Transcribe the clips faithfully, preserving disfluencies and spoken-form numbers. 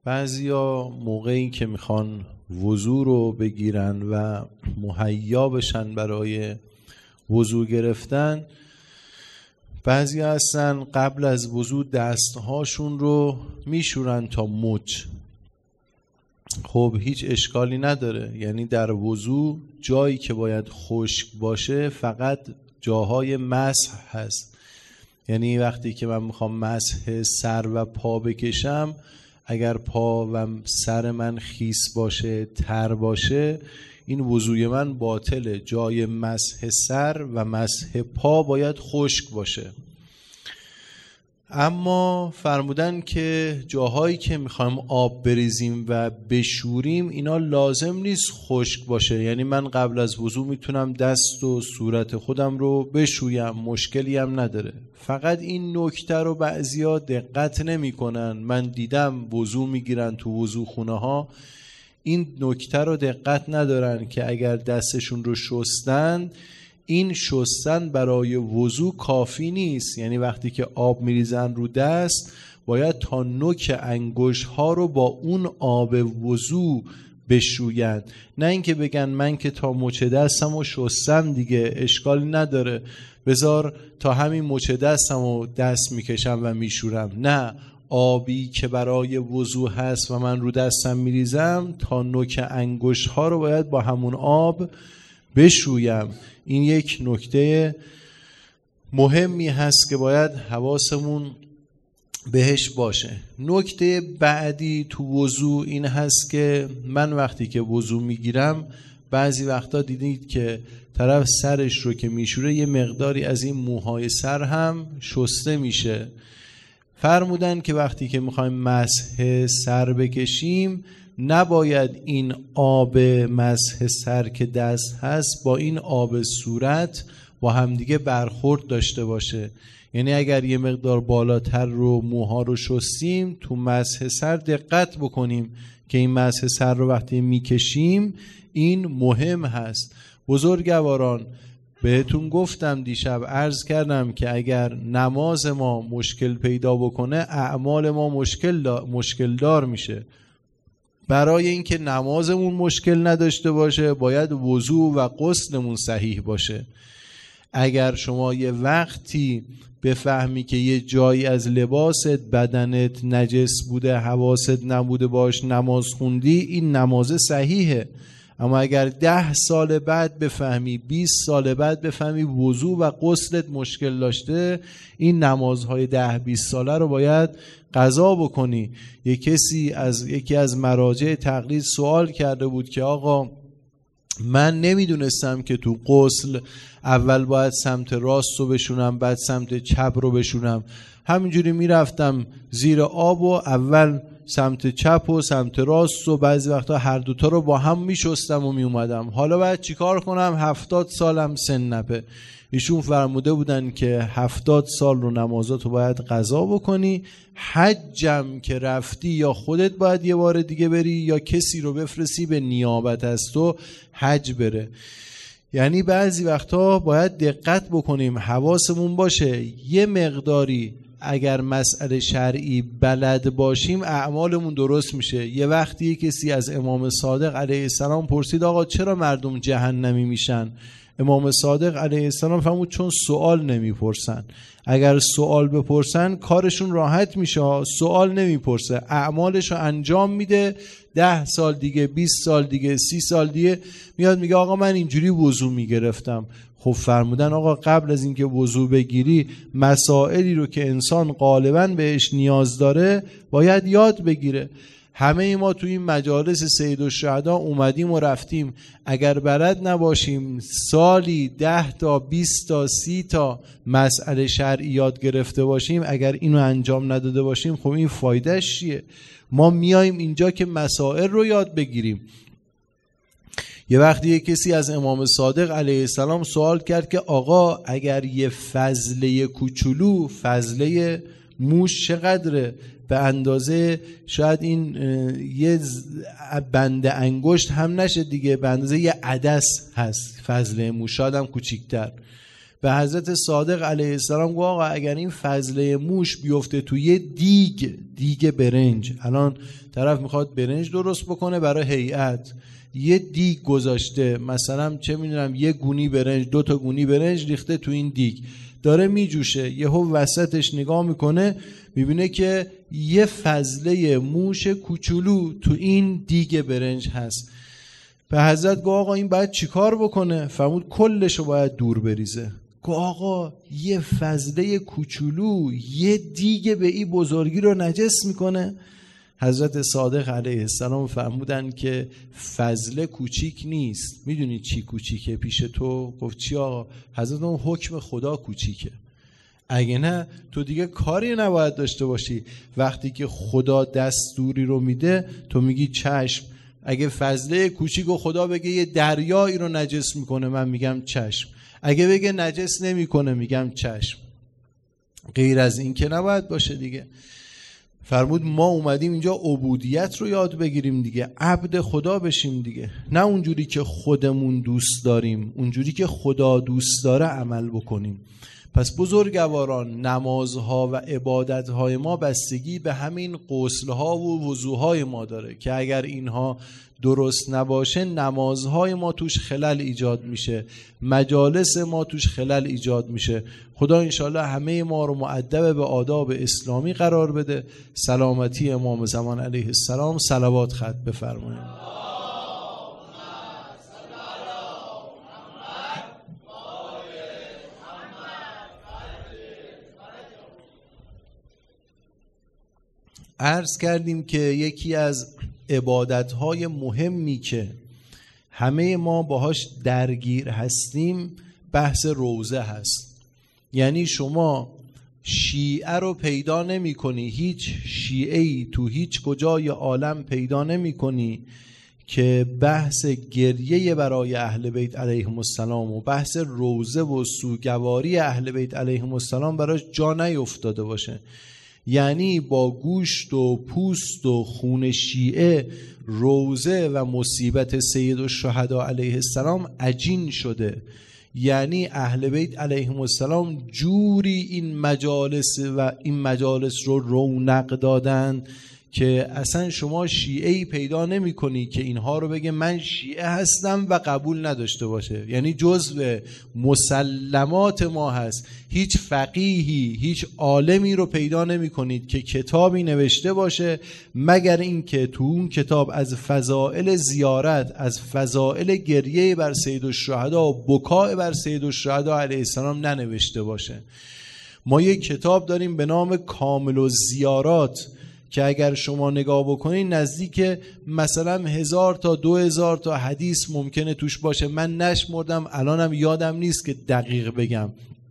بعضیا موقعی که میخوان وضو رو بگیرن و مهیا بشن برای وضو گرفتن، بعضی هستن قبل از وضو دستهاشون رو میشورن تا مچ. خب هیچ اشکالی نداره، یعنی در وضو جایی که باید خشک باشه فقط جاهای مسح هست. یعنی وقتی که من میخوام مسح سر و پا بکشم، اگر پا و سر من خیس باشه، تر باشه، این وضوی من باطله. جای مسح سر و مسح پا باید خشک باشه. اما فرمودن که جاهایی که میخوایم آب بریزیم و بشوریم اینا لازم نیست خشک باشه. یعنی من قبل از وضو میتونم دست و صورت خودم رو بشویم، مشکلی هم نداره. فقط این نکته رو بعضیا دقت نمی کنن. من دیدم وضو میگیرن تو وضو خونه ها، این نکته رو دقت ندارن که اگر دستشون رو شستن، این شستن برای وضو کافی نیست. یعنی وقتی که آب میریزن رو دست، باید تا نوک انگشت ها رو با اون آب وضو بشوین. نه اینکه بگن من که تا مچ دستم رو شستم دیگه اشکالی نداره، بذار تا همین مچ دستم رو دست میکشم و میشورم. نه، آبی که برای وضو هست و من رو دستم میریزم، تا نوک انگشت ها رو باید با همون آب بشویم. این یک نکته مهمی هست که باید حواسمون بهش باشه. نکته بعدی تو وضو این هست که من وقتی که وضو میگیرم، بعضی وقتا دیدید که طرف سرش رو که میشوره یه مقداری از این موهای سر هم شسته میشه. فرمودن که وقتی که میخوایم مسح سر بکشیم، نباید این آب مسح سر که دست هست با این آب صورت با همدیگه برخورد داشته باشه. یعنی اگر یه مقدار بالاتر رو موها رو شستیم، تو مسح سر دقت بکنیم که این مسح سر رو وقتی میکشیم این مهم هست. بزرگواران، بهتون گفتم دیشب، عرض کردم که اگر نماز ما مشکل پیدا بکنه، اعمال ما مشکل دار, مشکل دار میشه. برای اینکه نمازمون مشکل نداشته باشه، باید وضو و غسلمون صحیح باشه. اگر شما یه وقتی بفهمی که یه جایی از لباست، بدنت نجس بوده، حواست نبوده باش نماز خوندی، این نماز صحیحه. اما اگر ده سال بعد بفهمی، بیست سال بعد بفهمی وضو و غسلت مشکل داشته، این نمازهای ده بیست ساله رو باید قضا بکنی. یک کسی از یکی از مراجع تقلید سوال کرده بود که آقا من نمیدونستم که تو غسل اول باید سمت راست رو بشونم بعد سمت چپ رو بشونم، همینجوری میرفتم زیر آب و اول سمت چپ و سمت راست و بعضی وقتا هر دوتا رو با هم میشستم و میومدم، حالا باید چیکار کنم؟ هفتاد سالم سن نپه. ایشون فرموده بودن که هفتاد سال رو نمازات رو باید قضا بکنی، حجم که رفتی یا خودت باید یه بار دیگه بری یا کسی رو بفرستی به نیابت از تو حج بره. یعنی بعضی وقتا باید دقت بکنیم، حواسمون باشه. یه مقداری اگر مسئله شرعی بلد باشیم اعمالمون درست میشه. یه وقتی کسی از امام صادق علیه السلام پرسید آقا چرا مردم جهنمی میشن؟ امام صادق علیه السلام فرمود چون سوال نمیپرسن. اگر سوال بپرسن کارشون راحت میشه، سوال نمیپرسه، اعمالشو انجام میده، ده سال دیگه، بیست سال دیگه، سی سال دیگه میاد میگه آقا من اینجوری وضو میگرفتم. خب فرمودن آقا قبل از اینکه وضو بگیری مسائلی رو که انسان غالباً بهش نیاز داره باید یاد بگیره. همه ما توی این مجالس سید الشهدا اومدیم و رفتیم، اگر بلد نباشیم سالی ده تا بیست تا سی تا مسئله شرعی یاد گرفته باشیم، اگر اینو انجام نداده باشیم، خب این فایدهش چیه؟ ما میایم اینجا که مسائل رو یاد بگیریم. یه وقتی یه کسی از امام صادق علیه السلام سوال کرد که آقا اگر یه فضله کوچولو، فضله موش چقدره؟ به اندازه شاید این یه بند انگشت هم نشه دیگه، به اندازه یه عدس هست فضله موش، شاید هم کوچیکتر. به حضرت صادق علیه السلام گفت آقا اگر این فضله موش بیفته توی دیگ دیگ برنج، الان طرف میخواد برنج درست بکنه برای هیئت، یه دیگ گذاشته، مثلا چه میدونم یه گونی برنج، دو تا گونی برنج ریخته تو این دیگ، داره میجوشه، یهو وسطش نگاه میکنه میبینه که یه فضله موش کوچولو تو این دیگ برنج هست. به حضرت گفت آقا این باید چیکار بکنه؟ فرمود کلشو باید دور بریزه. گفت آقا یه فضله کوچولو یه دیگ به این بزرگی رو نجس میکنه؟ حضرت صادق علیه السلام فرمودن که فضله کوچیک نیست. میدونی چی کوچیکه پیش تو؟ گفت چی آقا؟ حضرت اون حکم خدا کوچیکه، اگه نه تو دیگه کاری نباید داشته باشی. وقتی که خدا دستوری رو میده تو میگی چشم. اگه فضله کوچیک و خدا بگه یه دریایی رو نجس میکنه من میگم چشم، اگه بگه نجس نمیکنه میگم چشم. غیر از این که نباید باشه دیگه. فرمود ما اومدیم اینجا عبودیت رو یاد بگیریم دیگه، عبد خدا بشیم دیگه، نه اونجوری که خودمون دوست داریم، اونجوری که خدا دوست داره عمل بکنیم. پس بزرگواران، نمازها و عبادتهای ما بستگی به همین غسلها و وضوهای ما داره که اگر اینها درست نباشه نمازهای ما توش خلل ایجاد میشه، مجالس ما توش خلل ایجاد میشه. خدا انشالله همه ما رو مؤدب به آداب اسلامی قرار بده. سلامتی امام زمان علیه السلام. صلوات ختم بفرمایید. عرض کردیم که یکی از عبادتهای مهمی که همه ما باهاش درگیر هستیم بحث روزه هست. یعنی شما شیعه رو پیدا نمی کنی، هیچ شیعه‌ای تو هیچ کجای عالم پیدا نمی کنی که بحث گریه برای اهل بیت علیهم السلام و بحث روزه و سوگواری اهل بیت علیهم السلام براش جا نیفتاده باشه. یعنی با گوشت و پوست و خون شیعه روزه و مصیبت سید الشهدا علیه السلام عجین شده. یعنی اهل بیت علیهم السلام جوری این مجالس و این مجالس رو رونق دادن که اصلا شما شیعه‌ای پیدا نمی کنی که اینها رو بگه من شیعه هستم و قبول نداشته باشه. یعنی جزء مسلمات ما هست. هیچ فقیهی، هیچ عالمی رو پیدا نمی کنید که کتابی نوشته باشه مگر این که تو اون کتاب از فضائل زیارت، از فضائل گریه بر سید الشهدا و بکاء بر سید الشهدا علیه السلام ننوشته باشه. ما یک کتاب داریم به نام کامل الزیارات که اگر شما نگاه بکنید نزدیک مثلا هزار تا دو هزار تا حدیث ممکنه توش باشه. من نشمردم، الانم یادم نیست که دقیق بگم.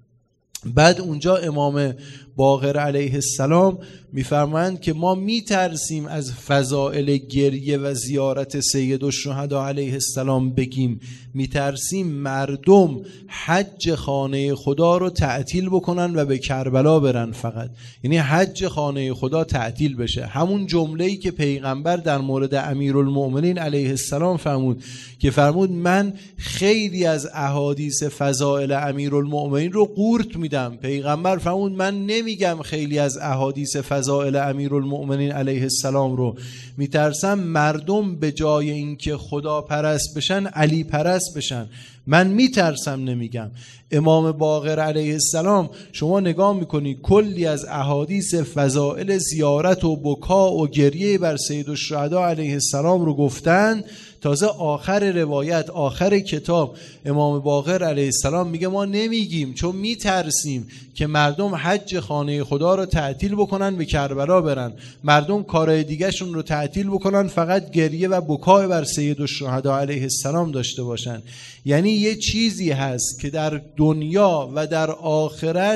بعد اونجا امام باقر علیه السلام میفرمایند که ما میترسیم از فضائل گریه و زیارت سید الشهدا علیه السلام بگیم، میترسیم مردم حج خانه خدا رو تعطیل بکنن و به کربلا برن فقط. یعنی حج خانه خدا تعطیل بشه. همون جمله‌ای که پیغمبر در مورد امیرالمؤمنین علیه السلام فرمود که فرمود من خیلی از احادیث فضائل امیرالمؤمنین رو قورت میدم. پیغمبر فرمود من نمیگم خیلی از احادیث فضائل امیرالمؤمنین علیه السلام رو، میترسم مردم به جای اینکه خدا پرست بشن علی پرست بشن. من میترسم، نمیگم. امام باقر علیه السلام شما نگاه میکنی کلی از احادیث فضائل زیارت و بکا و گریه بر سید الشهدا علیه السلام رو گفتن. تازه آخر روایت، آخر کتاب، امام باقر علیه السلام میگه ما نمیگیم چون میترسیم که مردم حج خانه خدا رو تعطیل بکنن به کربلا برن، مردم کارهای دیگه شون رو تعطیل بکنن فقط گریه و بکای بر سید الشهدا علیه السلام داشته باشن. یعنی یه چیزی هست که در دنیا و در آخرت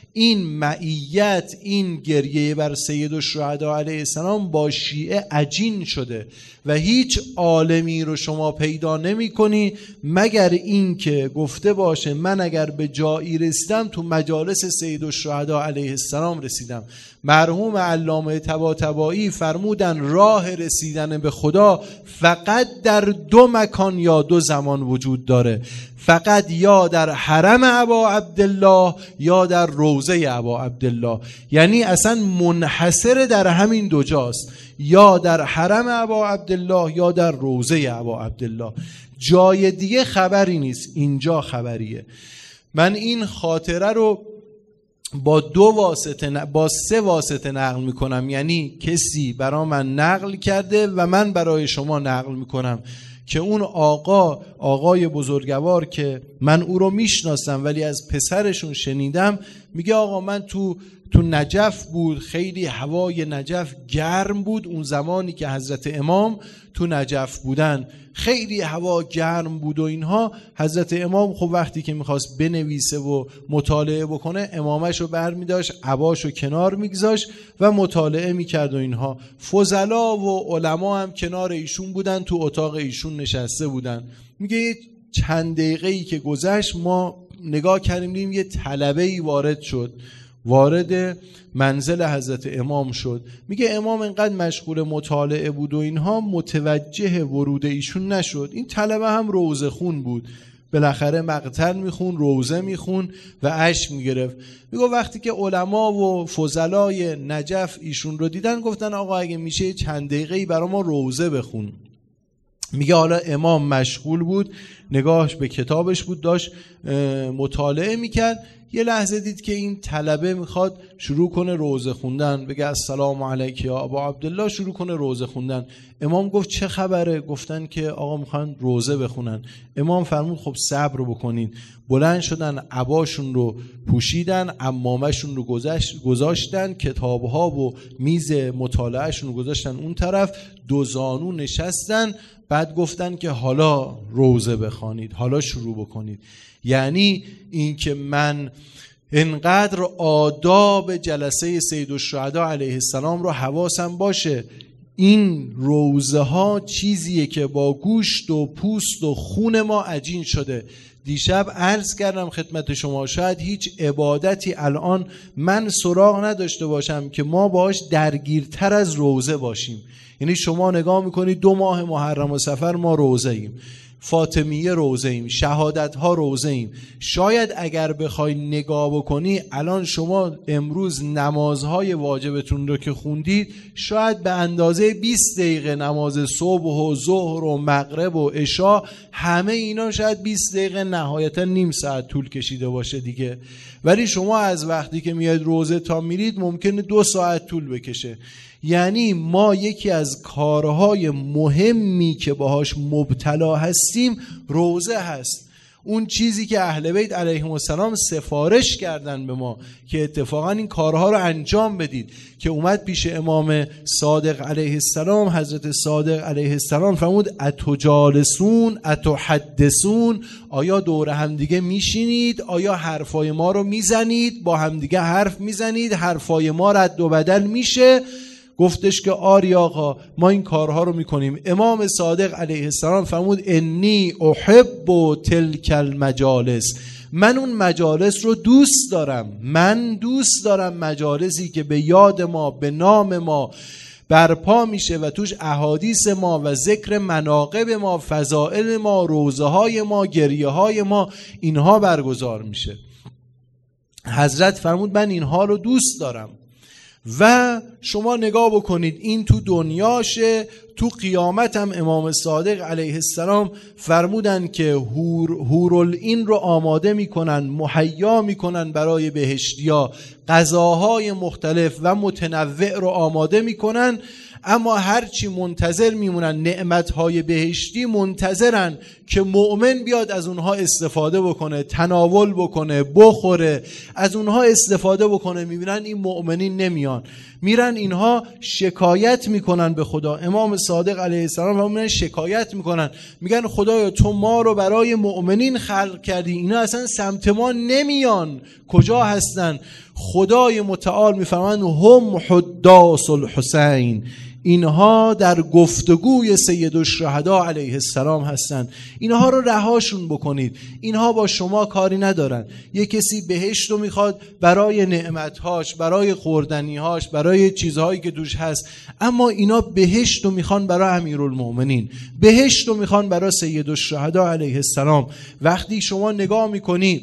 این معیت، این گریه بر سید الشهدا علیه السلام با شیعه عجین شده و هیچ عالمی رو شما پیدا نمی کنی مگر این که گفته باشه من اگر به جایی رسیدم تو مجالس سید الشهدا علیه السلام رسیدم. مرحوم علامه طباطبایی فرمودن راه رسیدن به خدا فقط در دو مکان یا دو زمان وجود داره، فقط یا در حرم ابا عبدالله یا در روضه ابا عبدالله، یعنی اصلا منحصر در همین دو جاست، یا در حرم ابا عبدالله یا در روضه ابا عبدالله، جای دیگه خبری نیست، اینجا خبریه. من این خاطره رو با دو واسطه با سه واسطه نقل میکنم، یعنی کسی برای من نقل کرده و من برای شما نقل میکنم که اون آقا آقای بزرگوار که من او رو میشناسم ولی از پسرشون شنیدم، میگه آقا من تو تو نجف بود، خیلی هوای نجف گرم بود اون زمانی که حضرت امام تو نجف بودن، خیلی هوا گرم بود و اینها. حضرت امام خب وقتی که میخواست بنویسه و مطالعه بکنه امامش رو بر میداشت، عباش رو کنار میگذاشت و مطالعه میکرد و اینها. فضلا و علما هم کنار ایشون بودن، تو اتاق ایشون نشسته بودن. میگه چند دقیقه‌ای که گذشت ما نگاه کردیم دیدیم یه طلبه‌ای وارد شد، وارد منزل حضرت امام شد. میگه امام انقدر مشغول مطالعه بود و اینها متوجه ورود ایشون نشد. این طلبه هم روزه خون بود، بالاخره مقتل میخون، روزه میخون و اشک میگرفت. میگه وقتی که علما و فضلای نجف ایشون رو دیدن گفتن آقا اگه میشه چند دقیقه‌ای برای ما روزه بخون. میگه حالا امام مشغول بود، نگاهش به کتابش بود، داشت مطالعه میکرد. یه لحظه دید که این طلبه میخواد شروع کنه روزه خوندن، بگه السلام علیک یا ابا عبدالله، شروع کنه روزه خوندن. امام گفت چه خبره؟ گفتن که آقا میخوان روزه بخونن. امام فرمود خب صبر بکنین. بلند شدن، عباشون رو پوشیدن، عمامشون رو گذاشتن، کتابها و میز مطالعهشون رو گذاشتن اون طرف، دو زانو نشستن. بعد گفتن که حالا روزه بخوانید، حالا شروع بکنید. یعنی این که من انقدر آداب جلسه سید الشهدا علیه السلام رو حواسم باشه، این روزه ها چیزیه که با گوشت و پوست و خون ما عجین شده. دیشب عرض کردم خدمت شما شاید هیچ عبادتی الان من سراغ نداشته باشم که ما باش درگیرتر از روزه باشیم. یعنی شما نگاه میکنید دو ماه محرم و صفر ما روزه ایم، فاطمیه روزه ایم، شهادت ها روزه ایم. شاید اگر بخوای نگاه بکنی الان شما امروز نمازهای واجبتون رو که خوندید شاید به اندازه بیست دقیقه نماز صبح و ظهر و مغرب و عشا، همه اینا شاید بیست دقیقه نهایتا نیم ساعت طول کشیده باشه دیگه. ولی شما از وقتی که میاد روزه تا میرید ممکنه دو ساعت طول بکشه. یعنی ما یکی از کارهای مهمی که باهاش مبتلا هستیم روزه هست. اون چیزی که اهل بیت علیهم السلام سفارش کردن به ما که اتفاقا این کارها رو انجام بدید، که اومد پیش امام صادق علیه السلام، حضرت صادق علیه السلام فرمود اتجالسون اتحدثون، آیا دور همدیگه میشینید؟ آیا حرفای ما رو میزنید؟ با همدیگه حرف میزنید؟ حرفای ما رد و بدل میشه؟ گفتش که آری آقا ما این کارها رو میکنیم. امام صادق علیه السلام فرمود انی احب تلک المجالس، من اون مجالس رو دوست دارم، من دوست دارم مجالسی که به یاد ما، به نام ما برپا میشه و توش احادیث ما و ذکر مناقب ما، فضائل ما، روزه های ما، گریه های ما، اینها برگزار میشه. حضرت فرمود من اینها رو دوست دارم. و شما نگاه بکنید این تو دنیاشه، تو قیامت هم امام صادق علیه السلام فرمودن که هور هورالعین رو آماده میکنن، مهیا میکنن برای بهشتیا، غذاهای مختلف و متنوع رو آماده میکنن. اما هرچی منتظر میمونن نعمتهای بهشتی، منتظرن که مؤمن بیاد از اونها استفاده بکنه، تناول بکنه، بخوره، از اونها استفاده بکنه. میبینن این مؤمنین نمیان، میرن اینها شکایت میکنن به خدا. امام صادق علیه السلام و میرن شکایت میکنن، میگن خدایا تو ما رو برای مؤمنین خلق کردی، اینا اصلا سمت ما نمیان، کجا هستن؟ خدای متعال میفرماند هم حداث الحسین، اینها در گفتگوی سید الشهدا علیه السلام هستن، اینها رو رهاشون بکنید، اینها با شما کاری ندارن. یک کسی بهشت رو میخواد برای نعمتهاش، برای خوردنیهاش، برای چیزهایی که توش هست، اما اینا بهشت رو میخوان برای امیرالمؤمنین، بهشت رو میخوان برای سید الشهدا علیه السلام. وقتی شما نگاه میکنی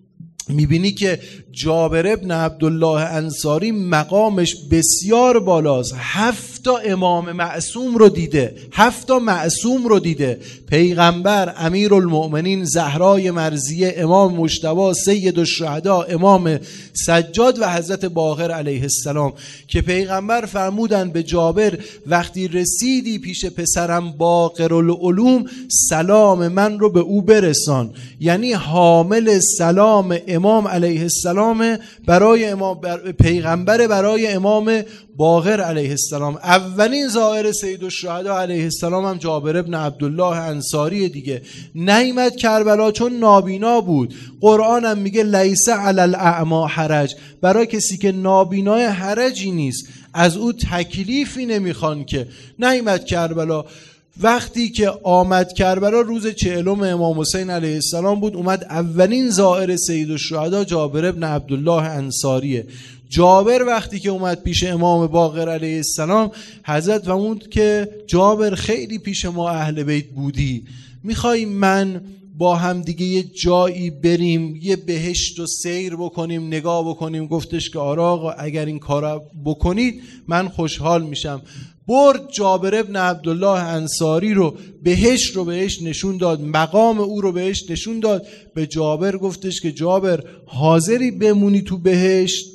میبینی که جابر ابن عبدالله انصاری مقامش بسیار بالاست، هفت تا امام معصوم رو دیده، هفت تا معصوم رو دیده، پیغمبر، امیرالمؤمنین، زهرای مرضیه، امام مجتبی، سید الشهدا، امام سجاد و حضرت باقر علیه السلام، که پیغمبر فرمودن به جابر وقتی رسیدی پیش پسرم باقرالعلوم سلام من رو به او برسان. یعنی حامل سلام امام علیه السلام برای امام پیغمبر، برای امام باقر علیه السلام. اولین زائر سید الشهدا علیه السلام هم جابر ابن عبدالله انصاری دیگه. نیامد کربلا چون نابینا بود. قرآن هم میگه لیس علی الاعمی حرج، برای کسی که نابینای حرجی نیست، از او تکلیفی نمیخوان که. نیامد کربلا. وقتی که آمد کربلا روز چهلم امام حسین علیه السلام بود، اومد اولین زائر سید الشهدا جابر ابن عبدالله انصاریه. جابر وقتی که اومد پیش امام باقر علیه السلام، حضرت فرمود که جابر خیلی پیش ما اهل بیت بودی، میخوای من با هم دیگه یه جایی بریم، یه بهشت رو سیر بکنیم، نگاه بکنیم؟ گفتش که آره آقا اگر این کارو بکنید من خوشحال میشم. برد جابر ابن عبدالله انصاری رو، بهشت رو بهش نشون داد، مقام او رو بهش نشون داد. به جابر گفتش که جابر حاضری بمونی تو بهشت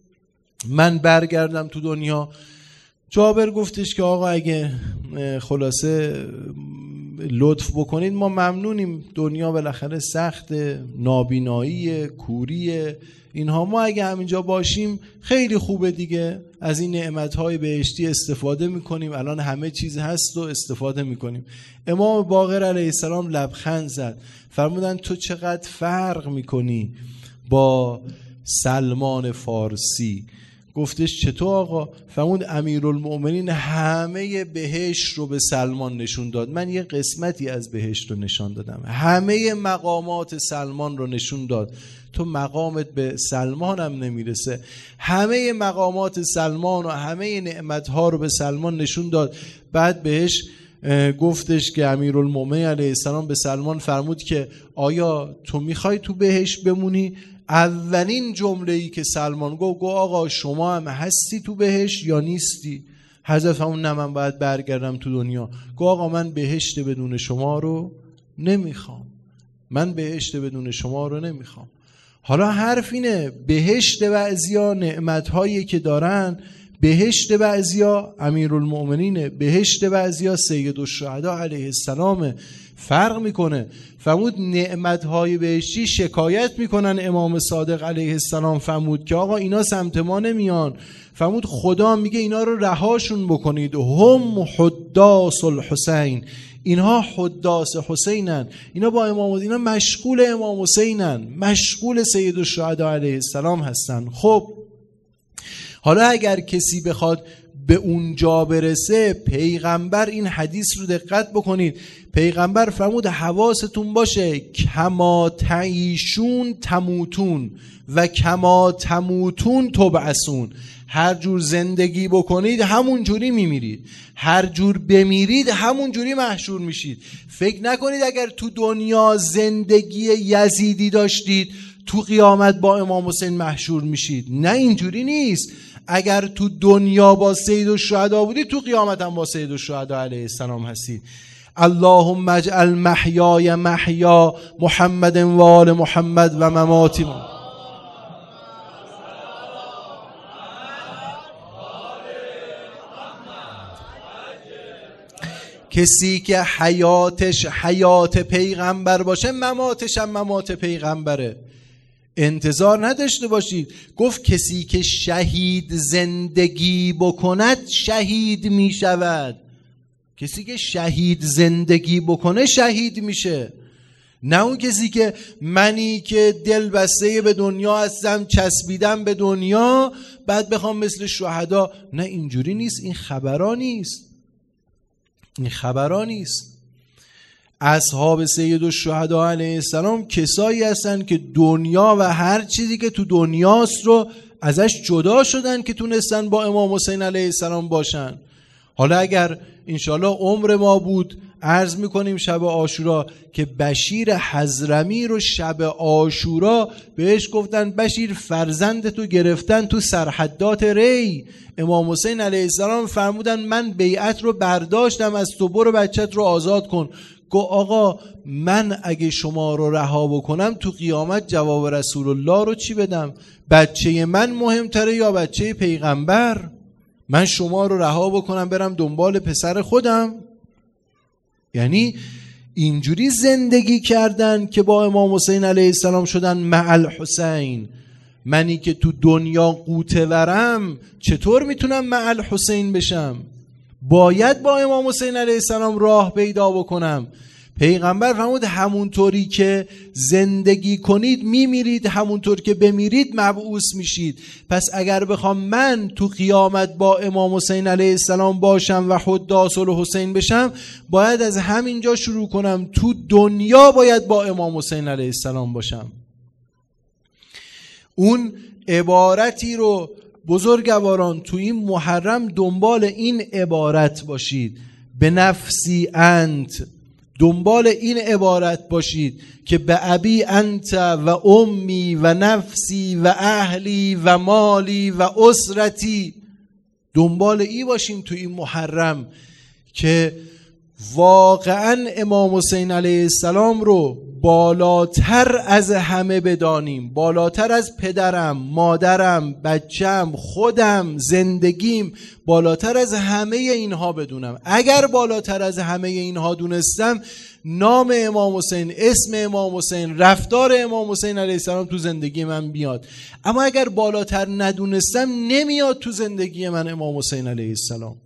من برگردم تو دنیا؟ جابر گفتش که آقا اگه خلاصه لطف بکنید ما ممنونیم، دنیا بالاخره سخت، نابینایی، کوری اینها، ما اگه همینجا باشیم خیلی خوبه دیگه، از این نعمتهای بهشتی استفاده میکنیم، الان همه چیز هست و استفاده میکنیم. امام باقر علیه السلام لبخند زد، فرمودن تو چقدر فرق میکنی با سلمان فارسی. گفتش چطور آقا؟ فرمود امیرالمؤمنین همه بهشت رو به سلمان نشون داد، من یه قسمتی از بهشت رو نشان دادم، همه مقامات سلمان رو نشون داد، تو مقامت به سلمان هم نمیرسه. همه مقامات سلمان و همه نعمتها رو به سلمان نشون داد. بعد بهش گفتش که امیرالمؤمنین علیه السلام به سلمان فرمود که آیا تو میخوای تو بهشت بمونی؟ اولین جمله‌ای که سلمان گفت گفت آقا شما هم هستی تو بهشت یا نیستی؟ حضرت همون نه من باید برگردم تو دنیا. گفت آقا من بهشت بدون شما رو نمیخوام، من بهشت بدون شما رو نمیخوام. حالا حرف اینه بهشت بعضیا نعمت‌هایی که دارن، بهشت بعضیا امیرالمؤمنینه، بهشت بعضیا سید الشهدا علیه السلام، فرق میکنه. فرمود نعمت‌های بهشتی شکایت میکنن امام صادق علیه السلام، فرمود که آقا اینا سمت ما نمیان. فرمود خدا میگه اینا رو رهاشون بکنید، هم حداث الحسین، اینها حداث حسینن، اینا با امام حسین، اینا مشغول امام حسینن، مشغول سید الشهدا علیه السلام هستن. خب حالا اگر کسی بخواد به اونجا برسه، پیغمبر این حدیث رو دقت بکنید، پیغمبر فرمود حواستون باشه کما تعیشون تموتون و کما تموتون تبعثون، هر جور زندگی بکنید همون جوری میمیرید، هر جور بمیرید همون جوری محشور میشید. فکر نکنید اگر تو دنیا زندگی یزیدی داشتید تو قیامت با امام حسین محشور میشید، نه اینجوری نیست. اگر تو دنیا با سید الشهدا بودی تو قیامت هم با سید الشهدا علیه السلام هستید. اللهم اجعل محیای محیا محمد و آل محمد و مماتی. کسی که حیاتش حیات پیغمبر باشه مماتش هم ممات پیغمبره. انتظار نداشته باشید. گفت کسی که شهید زندگی بکند شهید می شود. کسی که شهید زندگی بکنه شهید میشه، نه اون کسی که منی که دل بسته به دنیا هستم، چسبیدم به دنیا، بعد بخوام مثل شهدا. نه اینجوری نیست. این خبرا نیست. این خبرا نیست. اصحاب سید الشهدا علیه السلام کسایی هستن که دنیا و هر چیزی که تو دنیاست رو ازش جدا شدن که تونستن با امام حسین علیه السلام باشن. حالا اگر انشالله عمر ما بود عرض میکنیم شب عاشورا که بشیر حضرمی رو شب عاشورا بهش گفتن بشیر فرزند تو گرفتن تو سرحدات ری. امام حسین علیه السلام فرمودن من بیعت رو برداشتم از تو، برو بچت رو آزاد کن. گو آقا من اگه شما رو رها بکنم تو قیامت جواب رسول الله رو چی بدم؟ بچه من مهمتره یا بچه پیغمبر؟ من شما رو رها بکنم برم دنبال پسر خودم؟ یعنی اینجوری زندگی کردن که با امام حسین علیه السلام شدن مع الحسین. منی که تو دنیا قوطه ورم چطور میتونم مع الحسین بشم؟ باید با امام حسین علیه السلام راه پیدا بکنم. پیغمبر فرمود همونطوری که زندگی کنید میمیرید، همونطور که بمیرید مبعوث میشید. پس اگر بخوام من تو قیامت با امام حسین علیه السلام باشم و حداث الحسین بشم، باید از همینجا شروع کنم. تو دنیا باید با امام حسین علیه السلام باشم. اون عبارتی رو بزرگواران تو این محرم دنبال این عبارت باشید، به نفسی انت، دنبال این عبارت باشید که به ابی انت و امی و نفسی و اهلی و مالی و اسرتی، دنبال این باشیم تو این محرم که واقعا امام حسین علیه السلام رو بالاتر از همه بدانیم، بالاتر از پدرم، مادرم، بچم، خودم، زندگیم، بالاتر از همه اینها بدونم. اگر بالاتر از همه اینها دونستم، نام امام حسین، اسم امام حسین، رفتار امام حسین علیه السلام تو زندگی من میاد. اما اگر بالاتر ندونستم نمیاد تو زندگی من امام حسین علیه السلام.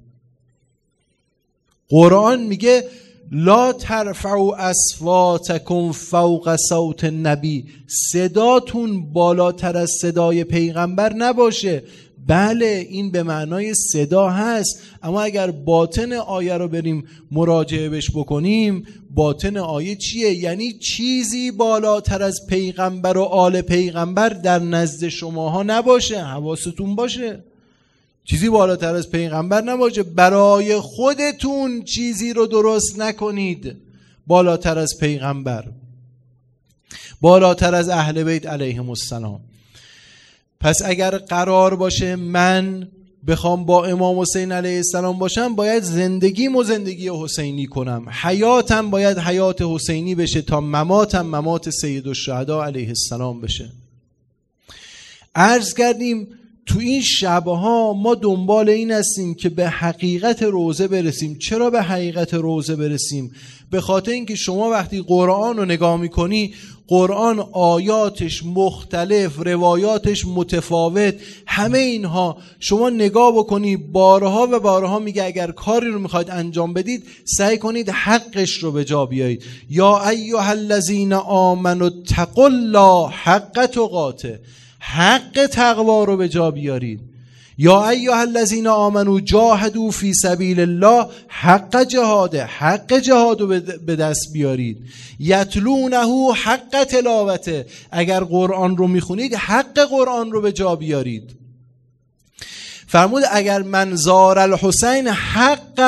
قرآن میگه لا ترفعوا اصواتکم فوق صوت النبی، صداتون بالاتر از صدای پیغمبر نباشه. بله این به معنای صدا هست، اما اگر باطن آیه رو بریم مراجعه بش بکنیم، باطن آیه چیه؟ یعنی چیزی بالاتر از پیغمبر و آل پیغمبر در نزد شماها نباشه. حواستون باشه چیزی بالاتر از پیغمبر نباشه. برای خودتون چیزی رو درست نکنید بالاتر از پیغمبر، بالاتر از اهل بیت علیهم السلام. پس اگر قرار باشه من بخوام با امام حسین علیه السلام باشم، باید زندگیم و زندگی حسینی کنم، حیاتم باید حیات حسینی بشه تا مماتم ممات سید الشهدا علیه السلام بشه. عرض کردیم تو این شبها ما دنبال این هستیم که به حقیقت روزه برسیم. چرا به حقیقت روزه برسیم؟ به خاطر اینکه شما وقتی قرآن رو نگاه میکنی، قرآن آیاتش مختلف، روایاتش متفاوت، همه اینها شما نگاه بکنی بارها و بارها میگه اگر کاری رو میخواید انجام بدید سعی کنید حقش رو به جا بیایید. یا ایها الذین آمنوا اتقوا الله حق تقاته، حق تقوا رو به جا بیارید. یا ایها الذین آمنوا جاهدوا فی سبیل الله حق جهاده، حق جهاد رو به دست بیارید. یتلونه حق تلاوته، اگر قرآن رو میخونید حق قرآن رو به جا بیارید. فرمود اگر من زار الحسین حق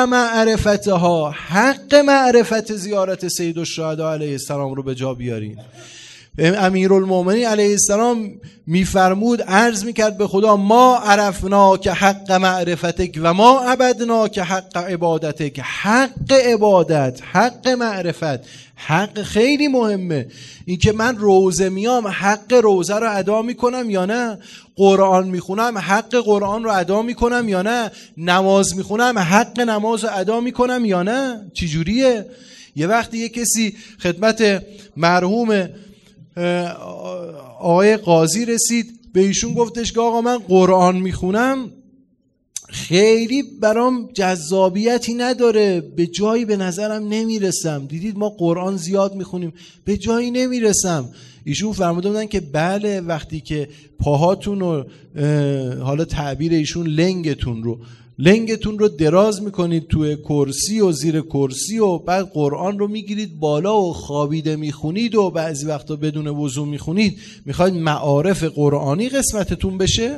معرفتها، حق معرفت زیارت سید الشهدا علیه السلام رو به جا بیارید. امیرالمومنین علیه السلام میفرمود، عرض میکرد به خدا ما عرفنا که حق معرفتک و ما عبدنا که حق عبادتک. حق عبادت، حق معرفت، حق خیلی مهمه. این که من روزه میام حق روزه رو ادا میکنم یا نه؟ قرآن میخونم حق قرآن رو ادا میکنم یا نه؟ نماز میخونم حق نماز رو ادا میکنم یا نه؟ چی جوریه؟ یه وقتی یه کسی خدمت مرحوم آقای قاضی رسید، به ایشون گفتش که آقا من قرآن میخونم خیلی برام جذابیتی نداره، به جایی به نظرم نمیرسم. دیدید ما قرآن زیاد میخونیم به جایی نمیرسم. ایشون فرموده بودن که بله، وقتی که پاهاتون رو، حالا تعبیر ایشون لنگتون رو لنگتون رو دراز میکنید توی کرسی و زیر کرسی و بعد قرآن رو میگیرید بالا و خوابیده میخونید و بعضی وقتا بدون وضو میخونید، میخواید معارف قرآنی قسمتتون بشه؟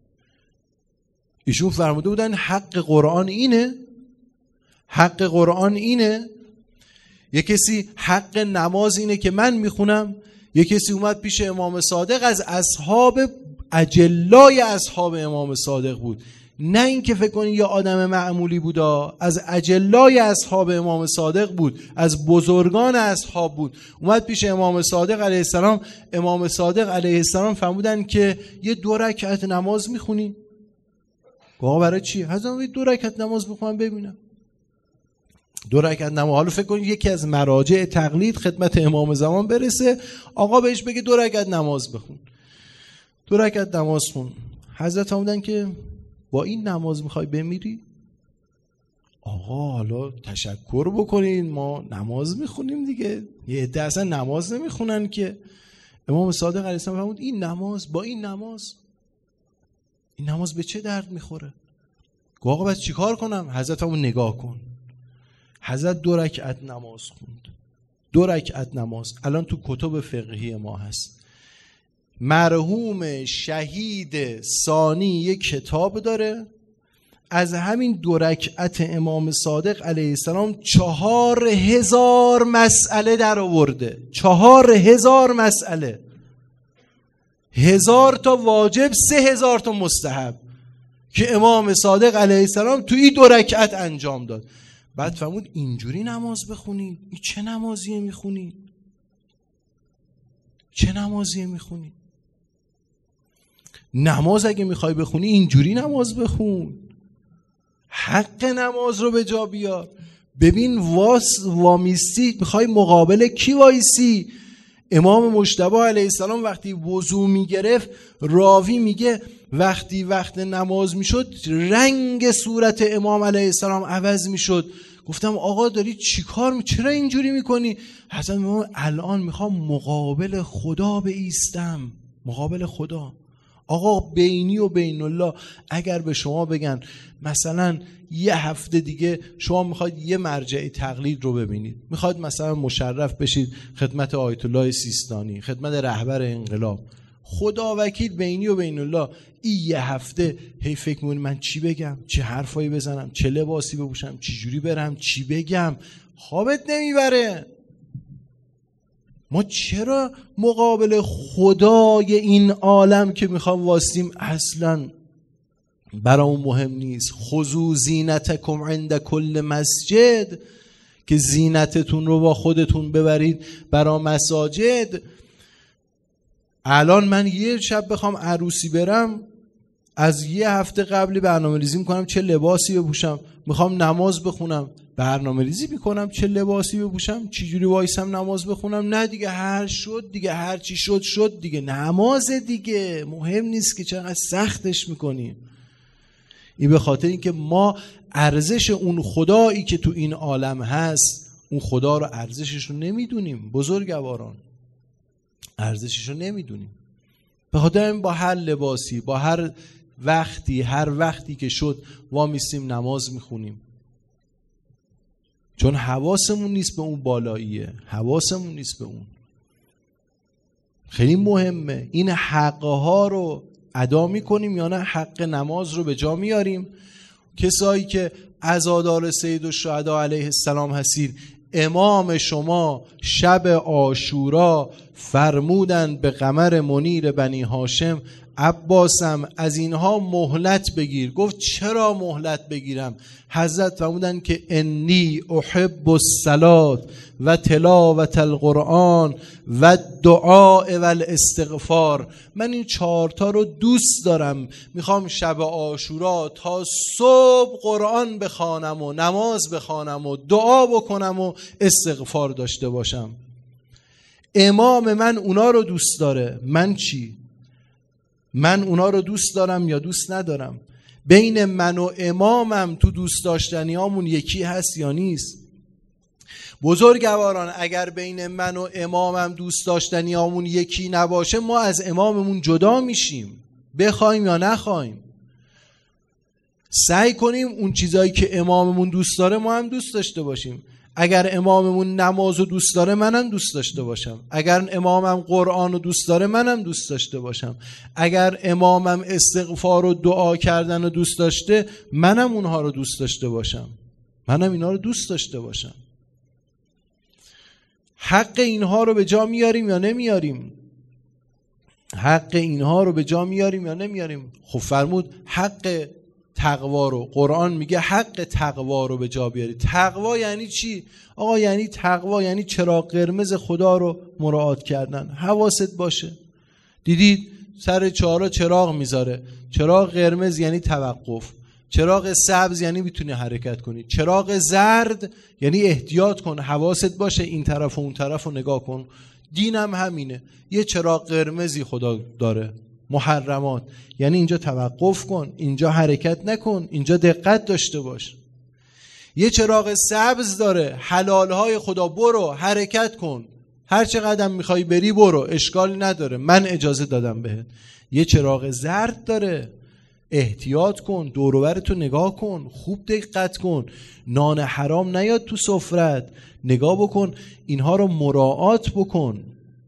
ایشون فرموده بودن حق قرآن اینه، حق قرآن اینه. یه کسی حق نماز اینه که من میخونم. یه کسی اومد پیش امام صادق، از اصحاب اجلای اصحاب امام صادق بود، نه این که فکر کنید یه آدم معمولی بودا، از اجلای اصحاب امام صادق بود، از بزرگان اصحاب بود. اومد پیش امام صادق علیه السلام. امام صادق علیه السلام فرمودن که یه دو رکعت نماز میخونی؟ آقا برای چی؟ حضرت دو رکعت نماز بخونم ببینم. دو رکعت نماز. حالا فکر کنید یکی از مراجع تقلید خدمت امام زمان برسه، آقا بهش بگه دو رکعت نماز بخون. دو رکعت نماز خون. حضرت فرمودن که با این نماز میخوای بمیری؟ آقا حالا تشکر بکنین، ما نماز میخونیم دیگه. یه عده اصلا نماز نمیخونن که. امام صادق علیه السلام فرمود این نماز، با این نماز این نماز به چه درد میخوره؟ گفت آقا بس چیکار کنم؟ حضرت همون نگاه کن. حضرت دو رکعت نماز خوند. دو رکعت نماز الان تو کتب فقهی ما هست. مرحوم شهید ثانی یک کتاب داره، از همین دو رکعت امام صادق علیه السلام چهار هزار مسئله در آورده. چهار هزار مسئله، هزار تا واجب، سه هزار تا مستحب که امام صادق علیه السلام تو این دو رکعت انجام داد. بعد فرمود اینجوری نماز بخونی؟ این چه نمازیه میخونی؟ چه نمازیه میخونی؟ نماز اگه میخوای بخونی اینجوری نماز بخون، حق نماز رو به جا بیار. ببین واس وامیستی، میخوای مقابل کی وایسی؟ امام مجتبی علیه السلام وقتی وضو میگرفت، راوی میگه وقتی وقت نماز میشد رنگ صورت امام علیه السلام عوض میشد. گفتم آقا داری چی کار می؟ چرا اینجوری میکنی؟ حسن میگم الان میخوام مقابل خدا بایستم، مقابل خدا. آقا بینی و بین الله اگر به شما بگن مثلا یه هفته دیگه شما میخواید یه مرجع تقلید رو ببینید، میخواید مثلا مشرف بشید خدمت آیت الله سیستانی، خدمت رهبر انقلاب، خدا وکیل بینی و بین الله این یه هفته هی فکر می‌کنی من چی بگم، چه حرفایی بزنم، چه لباسی بپوشم، چی جوری برم، چی بگم، خوابت نمیبره. ما چرا مقابل خدای این عالم که میخوام واسیم اصلا برامون مهم نیست؟ خذوا زینتکم عند کل مسجد، که زینتتون رو با خودتون ببرید برا مساجد. الان من یه شب بخوام عروسی برم، از یه هفته قبلی برنامه ریزی میکنم چه لباسی بپوشم. میخوام نماز بخونم، برنامه ریزی میکنم چه لباسی بپوشم، چی جوری وایسم نماز بخونم. نه دیگه هر شد دیگه، هر چی شد شد دیگه، نماز دیگه مهم نیست که چقدر سختش میکنیم. این به خاطر اینکه ما ارزش اون خدایی که تو این عالم هست، اون خدا رو ارزشش رو نمیدونیم. بزرگواران ارزشش رو نمیدونیم. به خاطر این با هر لباسی، با هر وقتی، هر وقتی که شد وامیستیم نماز میخونیم، چون حواسمون نیست به اون بالاییه، حواسمون نیست به اون. خیلی مهمه این حقها رو ادا میکنیم یا نه، حق نماز رو به جا میاریم. کسایی که عزادار سید الشهدا علیه السلام هستید، امام شما شب عاشورا فرمودند به قمر منیر بنی هاشم عباسم از اینها مهلت بگیر. گفت چرا مهلت بگیرم؟ حضرت فرمودند که انی احب الصلاة و تلاوت القرآن و دعاء و الاستغفار. من این چهارتا رو دوست دارم، میخوام شب عاشورا تا صبح قرآن بخوانم و نماز بخوانم و دعا بکنم و استغفار داشته باشم. امام من اونا رو دوست داره، من چی؟ من اونا رو دوست دارم یا دوست ندارم؟ بین من و امامم تو دوست داشتنیامون یکی هست یا نیست؟ بزرگواران اگر بین من و امامم دوست داشتنیامون یکی نباشه ما از اماممون جدا میشیم، بخوایم یا نخوایم. سعی کنیم اون چیزایی که اماممون دوست داره ما هم دوست داشته باشیم. اگر اماممون نماز رو دوست داره منم دوست داشته باشم. اگر امامم قرآن رو دوست داره منم دوست داشته باشم. اگر امامم استغفار و دعا کردن رو دوست داشته منم اونها رو دوست داشته باشم. منم اینا رو دوست داشته باشم. حق اینها رو به جا میاریم یا نمیاریم؟ حق اینها رو به جا میاریم یا نمیاریم؟ خب فرمود حق تقوا رو، قرآن میگه حق تقوا رو به جا بیاری. تقوا یعنی چی؟ آقا یعنی تقوا یعنی چراغ قرمز خدا رو مراعات کردن. حواست باشه. دیدید سر چهارراه چراغ میذاره، چراغ قرمز یعنی توقف، چراغ سبز یعنی میتونی حرکت کنی، چراغ زرد یعنی احتیاط کن، حواست باشه این طرف و اون طرف رو نگاه کن. دینم همینه، یه چراغ قرمزی خدا داره، محرمات، یعنی اینجا توقف کن، اینجا حرکت نکن، اینجا دقت داشته باش. یه چراغ سبز داره، حلالهای خدا، برو حرکت کن، هر چه قدم میخوای بری برو، اشکالی نداره، من اجازه دادم بهت. یه چراغ زرد داره، احتیاط کن، دور و برتو نگاه کن، خوب دقت کن، نان حرام نیاد تو سفرت، نگاه بکن، اینها رو مراعات بکن،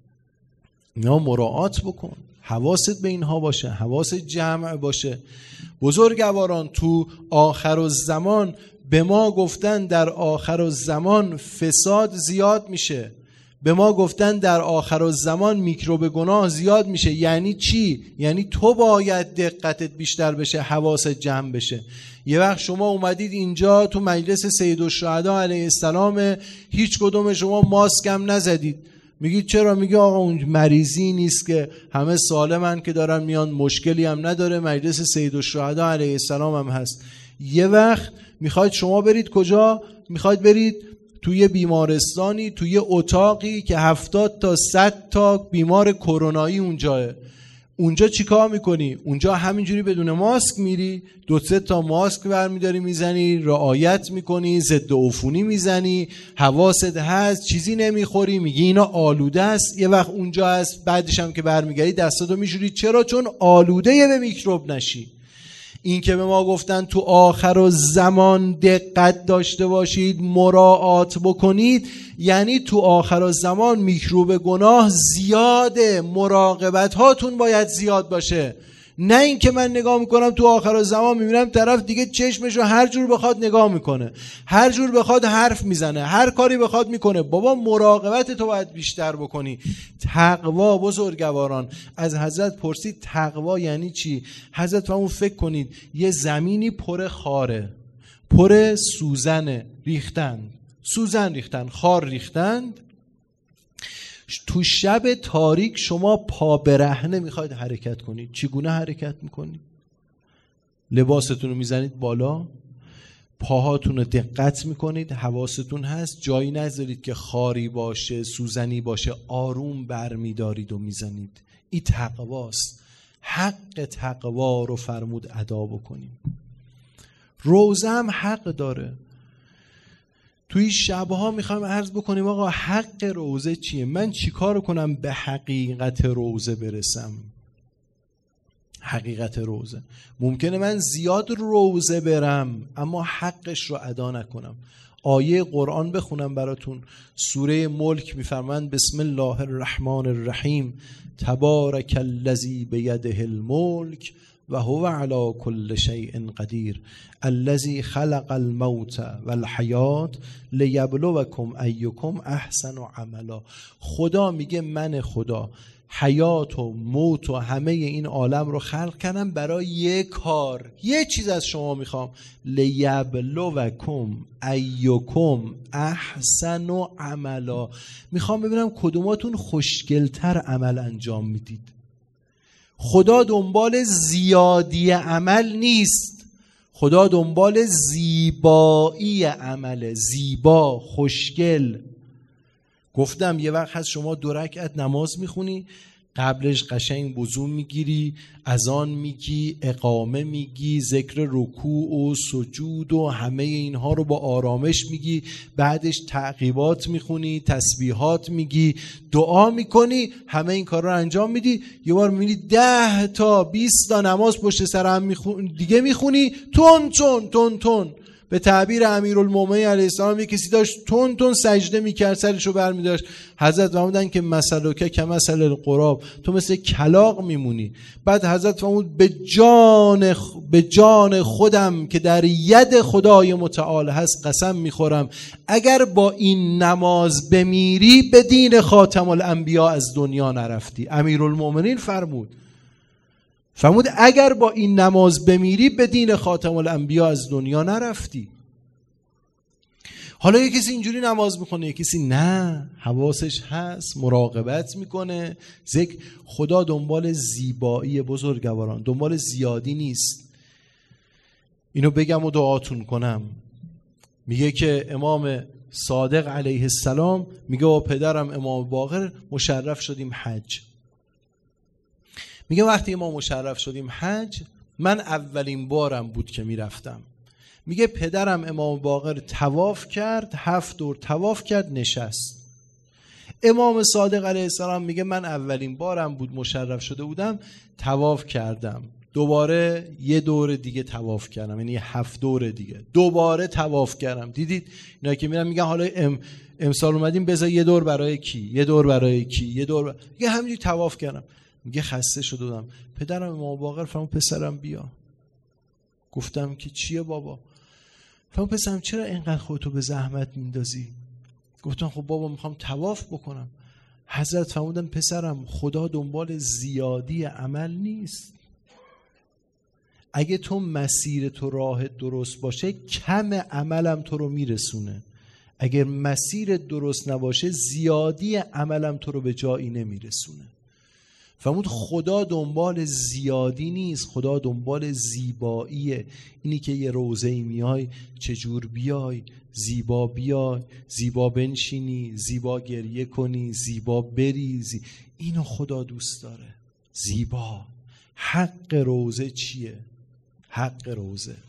اینا مراعات بکن، حواست به اینها باشه، حواست جمع باشه. بزرگواران تو آخر الزمان به ما گفتن در آخر الزمان فساد زیاد میشه، به ما گفتن در آخر الزمان میکروب گناه زیاد میشه. یعنی چی؟ یعنی تو باید دقتت بیشتر بشه، حواست جمع بشه. یه وقت شما اومدید اینجا تو مجلس سیدالشهدا علیه السلام، هیچ کدوم شما ماسک هم نزدید. میگید چرا؟ میگه آقا اون مریضی نیست که، همه سالمن که دارن میان، مشکلی هم نداره، مجلس سیدالشهدا علیه السلام هم هست. یه وقت میخواید شما برید کجا؟ میخواید برید توی بیمارستانی، توی اتاقی که هفتاد تا صد تا بیمار کرونایی اونجاه. اونجا چیکار میکنی؟ اونجا همینجوری بدون ماسک میری، دو سه تا ماسک برمیداری میزنی، رعایت میکنی، ضد عفونی میزنی، حواست هست، چیزی نمیخوری، میگی اینا آلوده است. یه وقت اونجا هست، بعدش هم که برمیگردی دستاتو میشوری. چرا؟ چون آلوده به میکروب نشی. این که به ما گفتن تو آخر الزمان دقت داشته باشید، مراعات بکنید، یعنی تو آخر الزمان میکروب گناه زیاده، مراقبت هاتون باید زیاد باشه. نه این که من نگاه میکنم تو آخر الزمان میبینم طرف دیگه چشمشو هر جور بخواد نگاه میکنه، هر جور بخواد حرف میزنه، هر کاری بخواد میکنه. بابا مراقبت تو باید بیشتر بکنی. تقوا، بزرگواران از حضرت پرسید تقوا یعنی چی؟ حضرت فرمود فکر کنید یه زمینی پر خاره، پر سوزن ریختن، سوزن ریختن، خار ریختند. تو شب تاریک شما پا برهنه میخواید حرکت کنید، چگونه حرکت میکنید؟ لباستون رو میزنید بالا، پاهاتون رو دقت میکنید، حواستون هست، جایی نذارید که خاری باشه، سوزنی باشه، آروم برمیدارید و میزنید. این تقواست. حق تقوا رو فرمود ادا بکنیم. روزه هم حق داره. توی شبها میخوایم عرض بکنیم آقا حق روزه چیه؟ من چیکار کنم به حقیقت روزه برسم؟ حقیقت روزه ممکنه من زیاد روزه برم اما حقش رو ادا نکنم. آیه قرآن بخونم براتون. سوره ملک میفرماند بسم الله الرحمن الرحیم تبارک الذی بیده الملک و هو علی کل شیء قدیر الذی خلق الموت والحیات لیبلوکم ایکم احسن عملا. خدا میگه من خدا حیات و موت و همه این عالم رو خلق کردم برای یک کار، یه چیز از شما میخوام، لیبلوکم ایکم احسن عملا. میخوام ببینم کدوماتون خوشگلتر عمل انجام میدید. خدا دنبال زیادی عمل نیست، خدا دنبال زیبایی عمله، زیبا، خوشگل. گفتم یه وقت هست شما دو رکعت نماز میخونی، قبلش قشنگ وضو میگیری، اذان میگی، اقامه میگی، ذکر رکوع و سجود و همه اینها رو با آرامش میگی، بعدش تعقیبات میخونی، تسبیحات میگی، دعا میکنی، همه این کار رو انجام میدی. یه بار میبینی ده تا بیست تا نماز پشت سر هم میخونی دیگه میخونی، تون تون تون تون. به تعبیر امیرالمومنین علیه السلام، یک کسی داشت تون تون سجده میکرد، سرشو برمیداشت. حضرت فرمودن که مثلک کمثل الغراب، تو مثل کلاغ میمونی. بعد حضرت فرمود به جان به جان خودم که در ید خدای متعال هست قسم میخورم اگر با این نماز بمیری به دین خاتم الانبیا از دنیا نرفتی. امیرالمومنین فرمود فرمود اگر با این نماز بمیری به دین خاتم الانبیا از دنیا نرفتی. حالا یه کسی اینجوری نماز میکنه، یه کسی نه، حواسش هست، مراقبت میکنه، ذکر. خدا دنبال زیبایی بزرگواران، دنبال زیادی نیست. اینو بگم و دعاتون کنم. میگه که امام صادق علیه السلام میگه با پدرم امام باقر مشرف شدیم حج. میگه وقتی ما مشرف شدیم حج، من اولین بارم بود که میرفتم. میگه پدرم امام باقر طواف کرد، هفت دور طواف کرد، نشست. امام صادق علیه السلام میگه من اولین بارم بود مشرف شده بودم، طواف کردم، دوباره یه دور دیگه طواف کردم، یعنی هفت دور دیگه دوباره طواف کردم. دیدید اینا که میرن میگن حالا ام امسال اومدیم بذار یه دور برای کی، یه دور برای کی، یه دور برای... میگه همینجوری طواف کردم. میگه خسته شده بودم. پدرم امام باقر فرمود پسرم بیا. گفتم که چیه بابا؟ فرمود پسرم چرا اینقدر خودتو به زحمت میندازی؟ گفتم خب بابا میخوام طواف بکنم. حضرت فرمودن پسرم خدا دنبال زیادی عمل نیست. اگه تو مسیر تو راه درست باشه کم عملم تو رو میرسونه، اگر مسیر درست نباشه زیادی عملم تو رو به جایی نمیرسونه. فرمود خدا دنبال زیادی نیست، خدا دنبال زیباییه. اینی که یه روضه‌ای میای چجور بیای، زیبا بیای، زیبا بنشینی، زیبا گریه کنی، زیبا بریزی، اینو خدا دوست داره. زیبا. حق روضه چیه؟ حق روضه